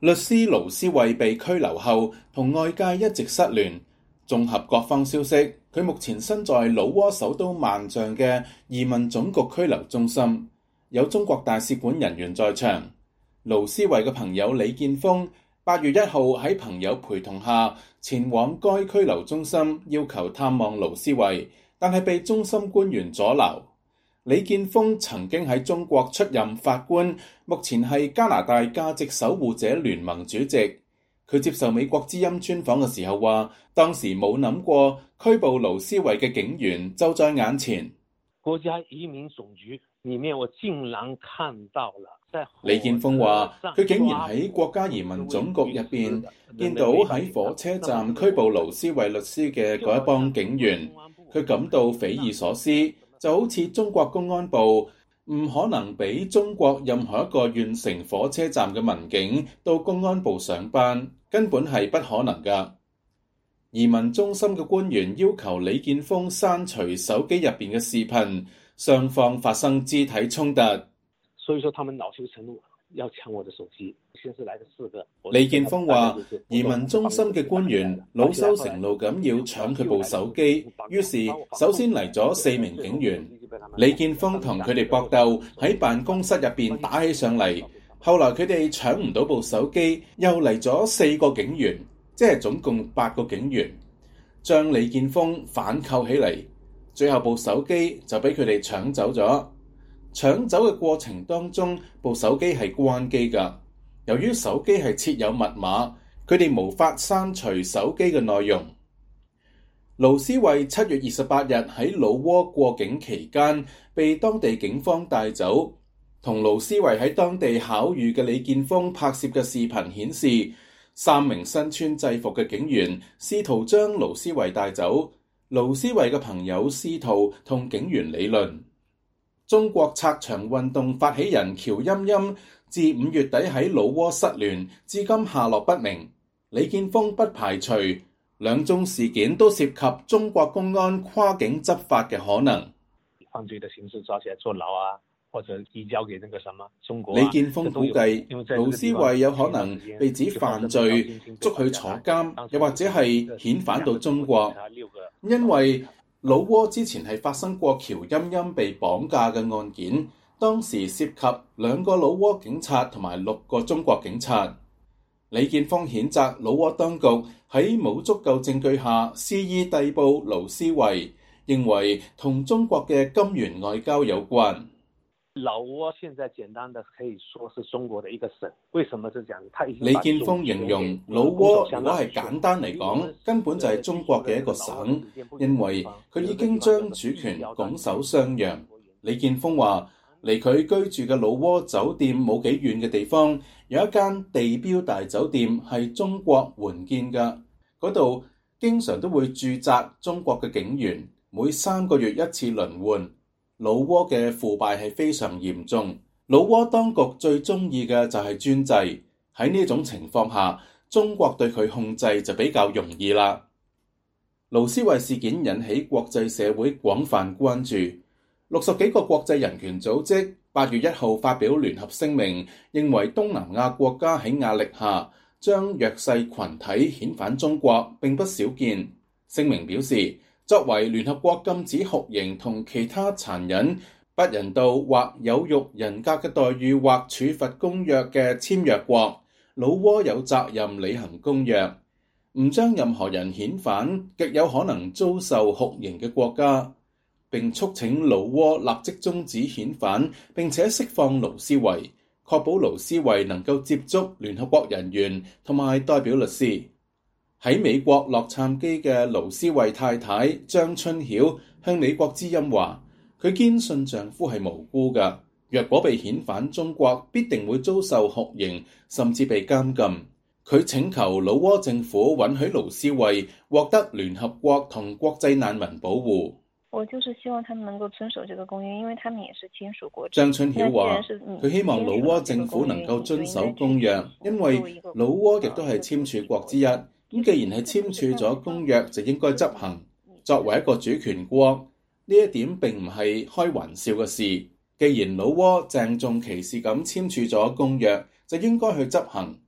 律師盧思位被拘留後，同外界一直失聯。綜合各方消息，佢目前身在老撾首都萬象嘅移民總局拘留中心，有中國大使館人員在場。盧思位嘅朋友李建峰8月1號喺朋友陪同下前往該拘留中心，要求探望盧思位，但係被中心官員阻撓。李建峰曾經喺中國出任法官，目前係加拿大價值守護者聯盟主席。佢接受美國之音專訪嘅時候話，當時冇諗過拘捕盧思位嘅警員就在眼前。 國家移民總局裏面，我竟然看到了。 李建峰話，佢竟然喺國家移民總局入邊見到喺火車站拘捕盧思位律師嘅嗰一幫警員，佢感到匪夷所思。就好似中國公安部唔可能俾中國任何一個縣城火車站嘅民警到公安部上班，根本係不可能㗎。移民中心嘅官員要求李建峰刪除手機入邊嘅視頻，雙方發生肢體衝突。 所以說他們惱羞成怒，要搶我的手機。先是來了4個。 李建峰話，移民中心嘅官員惱羞成怒咁要搶佢部手機，於是首先嚟咗4名警員。李建峰同佢哋搏鬥，喺辦公室入邊打起上嚟。後來佢哋搶唔到部手機，又嚟咗4個警員，即係總共8個警員，將李建峰反扣起嚟。最後部手機就俾佢哋搶走咗。搶走嘅過程當中，部手機係關機㗎。由於手機係設有密碼，佢哋無法刪除手機嘅內容。盧思位7月28日喺老撾過境期間，被當地警方帶走。同盧思位喺當地巧遇嘅李建峰拍攝嘅視頻顯示，3名身穿制服嘅警員試圖將盧思位帶走。盧思位嘅朋友試圖同警員理論。中國拆牆運動發起人喬欣欣自5月底喺老撾失聯，至今下落不明。李建峰不排除兩宗事件都涉及中國公安跨境執法嘅可能。 犯罪的形式抓起來坐牢啊，或者移交給那個什麼中國。 李建峰估計盧思位有可能被指犯罪，捉去坐監，又或者係遣返到中國，因為老撾之前係發生過喬欣欣被綁架嘅案件，當時涉及2個老撾警察同埋6個中國警察。李建峰譴責老撾當局喺冇足夠證據下肆意逮捕盧思位，認為同中國嘅金元外交有關。 老撾現在簡單的可以說是中國的一個省，為什麼是這樣？ 李建峰形容老撾如果係簡單嚟講，根本就係中國嘅一個省，因為佢已經將主權拱手相讓。李建峰話，離佢居住嘅老撾酒店冇幾遠嘅地方，有一間地標大酒店係中國援建嘅，嗰度經常都會駐紮中國嘅警員，每3個月一次輪換。老撾嘅腐敗係非常嚴重，老撾當局最中意嘅就係專制。喺呢種情況下，中國對佢控制就比較容易啦。盧思位事件引起國際社會廣泛關注，60幾個國際人權組織8月1號發表聯合聲明，認為東南亞國家喺壓力下將弱勢群體遣返中國並不少見。聲明表示，作為聯合國禁止酷刑同其他殘忍、不人道或有辱人格嘅待遇或處罰公約嘅簽約國，老撾有責任履行公約，唔將任何人遣返極有可能遭受酷刑嘅國家，並促請老撾立即終止遣返，並且釋放盧思位，確保盧思位能夠接觸聯合國人員同埋代表律師。喺美國洛杉磯嘅盧思位太太張春曉向美國之音話，佢堅信丈夫係無辜㗎，若果被遣返中國，必定會遭受酷刑，甚至被監禁。佢請求老撾政府允許盧思位獲得聯合國同國際難民保護。 我就是希望他們能夠遵守這個公約，因為他們也是簽署國。 張春曉話，佢希望老撾政府能夠遵守公約，因為老撾亦都係簽署國之一。咁既然係簽署咗公約，就應該執行。作為一個主權國，呢一點並唔係開玩笑嘅事。既然老撾鄭重其事咁簽署咗公約，就應該去執行。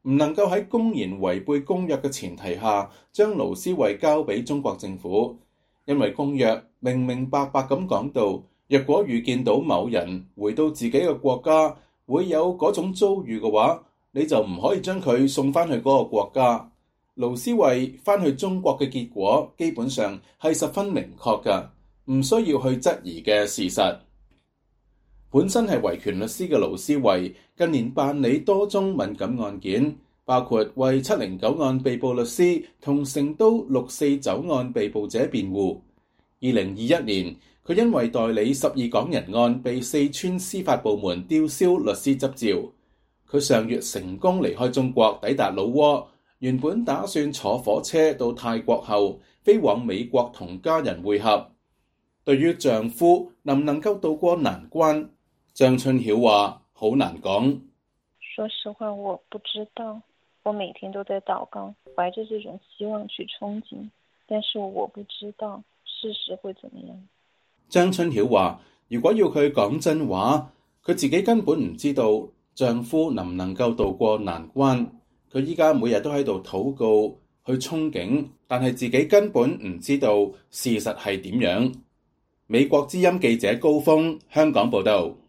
唔能夠喺公然違背公約嘅前提下，將盧思慧交俾中國政府，因為公約明明白白咁講到，若果預見到某人回到自己嘅國家會有嗰種遭遇嘅話，你就唔可以將佢送翻去嗰個國家。盧思慧翻去中國嘅結果基本上係十分明確㗎，唔需要去質疑嘅事實。本身係維權律師嘅盧思慧近年辦理多宗敏感案件，包括為709案被捕律師同成都649案被捕者辯護。2021年，佢因為代理12港人案被四川司法部門吊銷律師執照。佢上月成功離開中國抵達老撾，原本打算坐火車到泰國後飛往美國同家人會合。對於丈夫能唔能夠渡過難關，張春曉話好難講。 說實話，我不知道。我每天都在禱告，懷着這種希望去憧憬，但是我不知道事實會怎麼樣。 張春曉話，如果要佢講真話，佢自己根本唔知道丈夫能唔能夠渡過難關。佢依家每日都喺度禱告，去憧憬，但係自己根本唔知道事實係點樣。美國之音記者高峰，香港報道。